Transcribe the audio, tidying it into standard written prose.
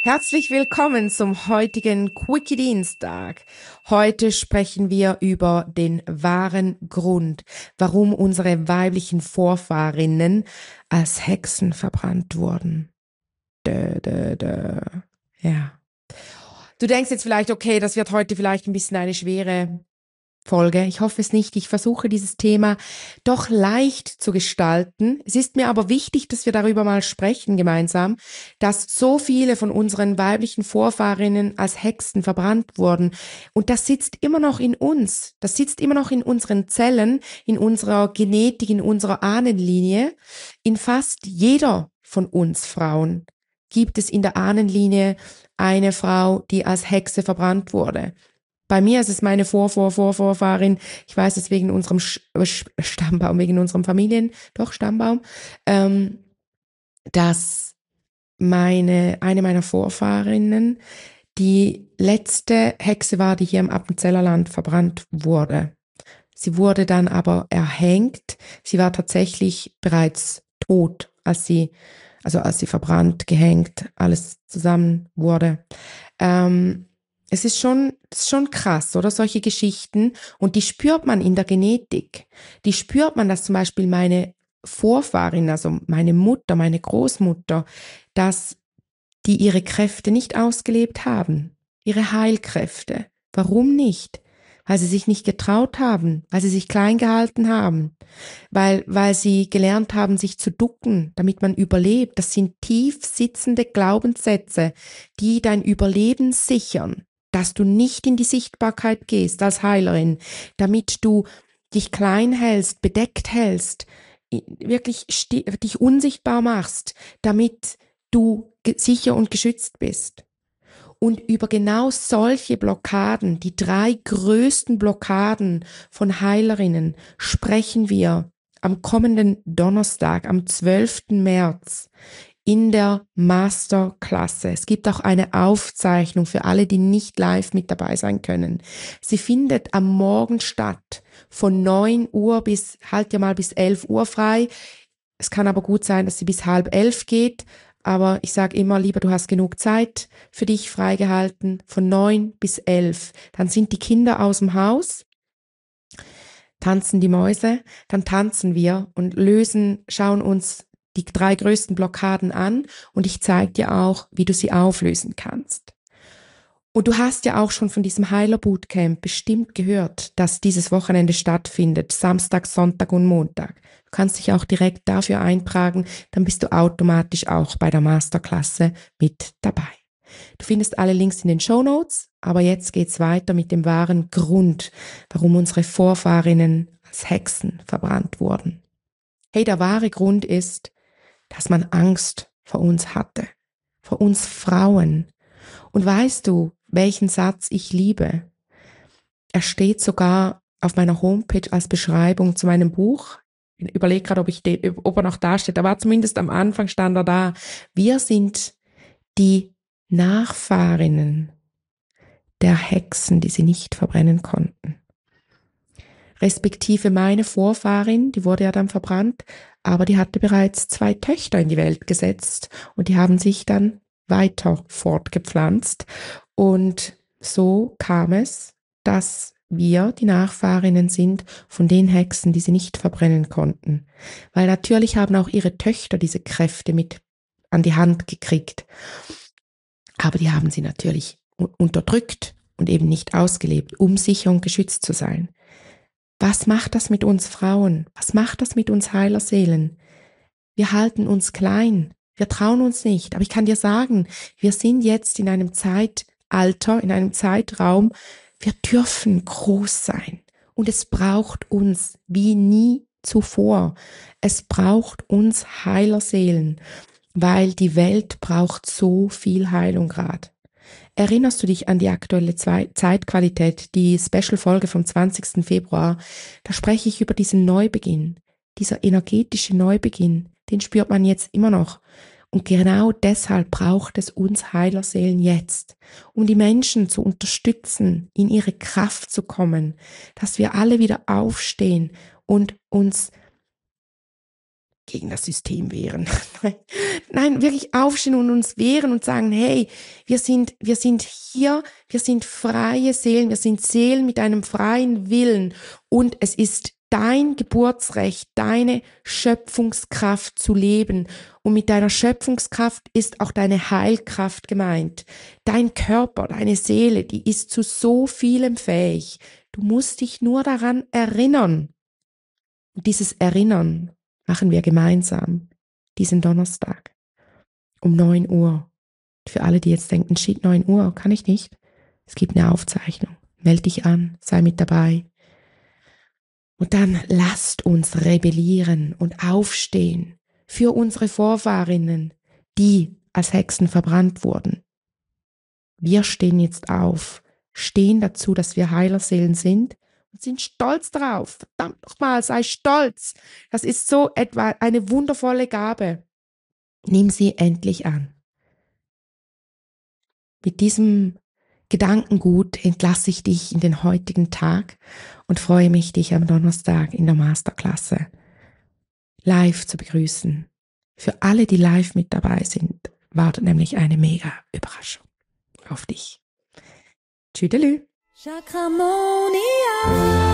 Herzlich willkommen zum heutigen Quickie Dienstag. Heute sprechen wir über den wahren Grund, warum unsere weiblichen Vorfahrinnen als Hexen verbrannt wurden. Ja. Du denkst jetzt vielleicht, okay, das wird heute vielleicht ein bisschen eine schwere Folge. Ich hoffe es nicht. Ich versuche dieses Thema doch leicht zu gestalten. Es ist mir aber wichtig, dass wir darüber mal sprechen gemeinsam, dass so viele von unseren weiblichen Vorfahrinnen als Hexen verbrannt wurden. Und das sitzt immer noch in uns. Das sitzt immer noch in unseren Zellen, in unserer Genetik, in unserer Ahnenlinie. In fast jeder von uns Frauen gibt es in der Ahnenlinie eine Frau, die als Hexe verbrannt wurde. Bei mir ist es meine Vorfahrin, ich weiß es wegen unserem Stammbaum, wegen unserem Stammbaum, dass eine meiner Vorfahrinnen die letzte Hexe war, die hier im Appenzellerland verbrannt wurde. Sie wurde dann aber erhängt. Sie war tatsächlich bereits tot, als sie verbrannt, gehängt, alles zusammen wurde. Es ist schon krass, oder? Solche Geschichten. Und die spürt man in der Genetik. Die spürt man, dass zum Beispiel meine Vorfahrin, also meine Mutter, meine Großmutter, dass die ihre Kräfte nicht ausgelebt haben. Ihre Heilkräfte. Warum nicht? Weil sie sich nicht getraut haben, weil sie sich klein gehalten haben, weil sie gelernt haben, sich zu ducken, damit man überlebt. Das sind tief sitzende Glaubenssätze, die dein Überleben sichern, dass du nicht in die Sichtbarkeit gehst als Heilerin, damit du dich klein hältst, bedeckt hältst, wirklich dich unsichtbar machst, damit du sicher und geschützt bist. Und über genau solche Blockaden, die 3 größten Blockaden von Heilerinnen, sprechen wir am kommenden Donnerstag, am 12. März in der Masterklasse. Es gibt auch eine Aufzeichnung für alle, die nicht live mit dabei sein können. Sie findet am Morgen statt, von 9 Uhr bis 11 Uhr frei. Es kann aber gut sein, dass sie bis 10:30 geht. Aber ich sage immer lieber, du hast genug Zeit für dich freigehalten, von 9 bis 11. Dann sind die Kinder aus dem Haus, tanzen die Mäuse, dann tanzen wir und schauen uns die 3 größten Blockaden an und ich zeige dir auch, wie du sie auflösen kannst. Und du hast ja auch schon von diesem Heiler-Bootcamp bestimmt gehört, dass dieses Wochenende stattfindet, Samstag, Sonntag und Montag. Du kannst dich auch direkt dafür eintragen, dann bist du automatisch auch bei der Masterklasse mit dabei. Du findest alle Links in den Shownotes, aber jetzt geht's weiter mit dem wahren Grund, warum unsere Vorfahrinnen als Hexen verbrannt wurden. Hey, der wahre Grund ist, dass man Angst vor uns hatte, vor uns Frauen. Und weißt du, welchen Satz ich liebe? Er steht sogar auf meiner Homepage als Beschreibung zu meinem Buch. Ich überlege gerade, ob er noch da steht. Aber zumindest am Anfang stand er da. Wir sind die Nachfahrinnen der Hexen, die sie nicht verbrennen konnten. Respektive meine Vorfahrin, die wurde ja dann verbrannt, aber die hatte bereits 2 Töchter in die Welt gesetzt und die haben sich dann weiter fortgepflanzt. Und so kam es, dass wir die Nachfahrinnen sind von den Hexen, die sie nicht verbrennen konnten. Weil natürlich haben auch ihre Töchter diese Kräfte mit an die Hand gekriegt. Aber die haben sie natürlich unterdrückt und eben nicht ausgelebt, um sicher und geschützt zu sein. Was macht das mit uns Frauen? Was macht das mit uns Heilerseelen? Wir halten uns klein. Wir trauen uns nicht. Aber ich kann dir sagen, wir sind jetzt in einem Zeitalter, in einem Zeitraum, wir dürfen groß sein. Und es braucht uns wie nie zuvor. Es braucht uns Heilerseelen, weil die Welt braucht so viel Heilung gerade. Erinnerst du dich an die aktuelle Zeitqualität, die Special-Folge vom 20. Februar? Da spreche ich über diesen Neubeginn, dieser energetische Neubeginn, den spürt man jetzt immer noch. Und genau deshalb braucht es uns Heilerseelen jetzt, um die Menschen zu unterstützen, in ihre Kraft zu kommen, dass wir alle wieder aufstehen und uns gegen das System wehren. Nein, wirklich aufstehen und uns wehren und sagen, hey, wir sind hier, wir sind freie Seelen, wir sind Seelen mit einem freien Willen und es ist dein Geburtsrecht, deine Schöpfungskraft zu leben. Und mit deiner Schöpfungskraft ist auch deine Heilkraft gemeint. Dein Körper, deine Seele, die ist zu so vielem fähig. Du musst dich nur daran erinnern. Und dieses Erinnern machen wir gemeinsam diesen Donnerstag um 9 Uhr. Für alle, die jetzt denken, shit, 9 Uhr, kann ich nicht. Es gibt eine Aufzeichnung. Meld dich an, sei mit dabei. Und dann lasst uns rebellieren und aufstehen für unsere Vorfahrinnen, die als Hexen verbrannt wurden. Wir stehen jetzt auf, stehen dazu, dass wir Heilerseelen sind und sind stolz drauf. Verdammt nochmal, sei stolz. Das ist so etwa eine wundervolle Gabe. Nimm sie endlich an. Mit diesem Gedankengut entlasse ich dich in den heutigen Tag und freue mich, dich am Donnerstag in der Masterklasse live zu begrüßen. Für alle, die live mit dabei sind, wartet nämlich eine mega Überraschung auf dich. Tschüdelü. Chakramonia.